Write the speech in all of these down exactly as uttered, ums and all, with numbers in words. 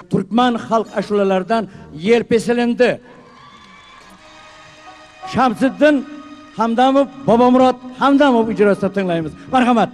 Türkmen halk aşulalardan yer peselendi. Şamsiddin Hamdamov, Bobomurod Hamdamov icrasida tinglaymiz. Marhamat.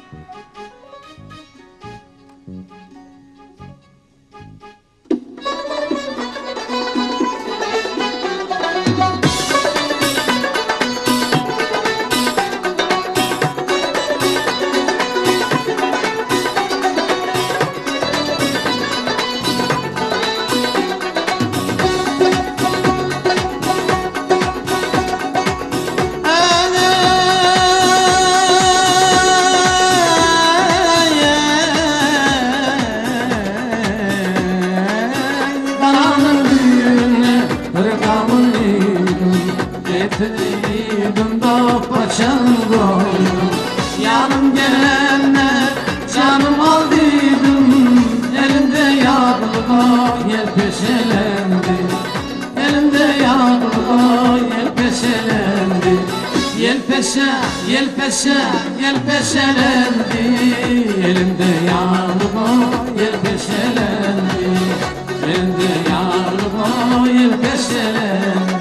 Yanım gelenler canım aldıydım, elimde yağlığa yel peşelendi. Elimde yağlığa yel peşelendi. Yel peşe, yel peşe, yel peşelendi. Elimde yağlığa yel peşelendi. Elimde yağlığa yel peşelendi.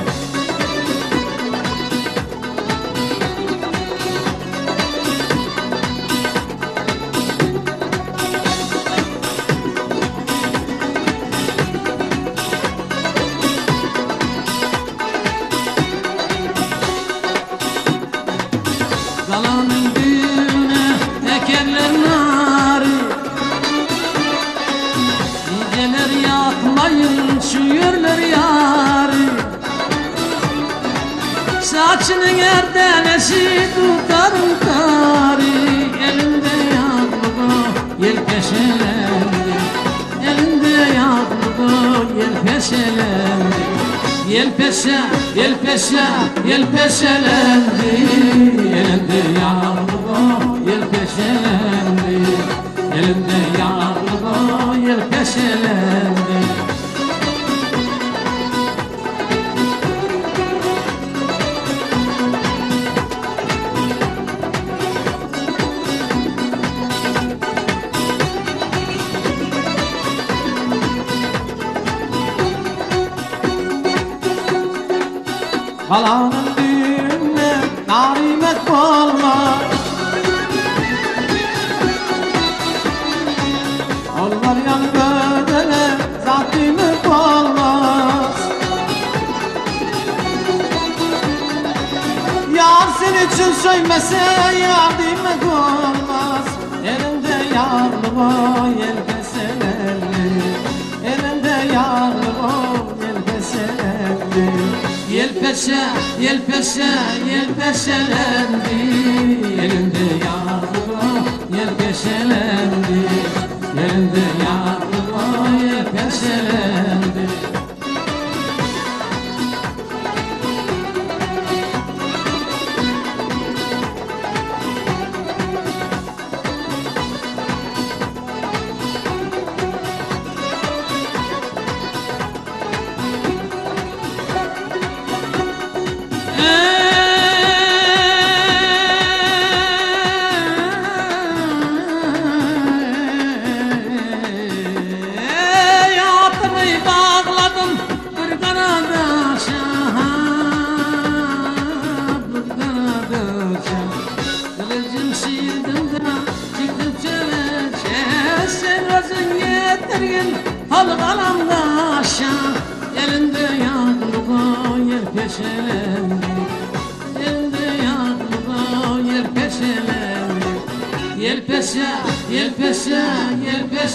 Galanın düğüne ekerler nari, niceler yakmayın şu yerler yari. Saçının erdenesi tutarım tari, elimde yaklığa yel peşelendi. Elimde yaklığa yel peşelendi. Yel peşe, yel peşe, yel peşelendi. Elimde yağlığa yel peşelendi. Elimde yağlığa yel peşelendi. Halanın düğününe narimet olmaz, onlar yanı böyle zatimiz olmaz. Yar senin için söymese yardım olmaz. Elinde yağlığa yel peşelendi. Elinde yağlığa yel peşelendi. Yel peşe, yel peşe, yel peşelendi. Elimde yağlığa yel peşelendi. Elimde yağlığa yel peşelendi. Hal kalamda aşağı, elinde yağlığa yer peşelendi. Elinde yağlığa yer peşelendi. Yel peşe, yel peşe, yel peşe.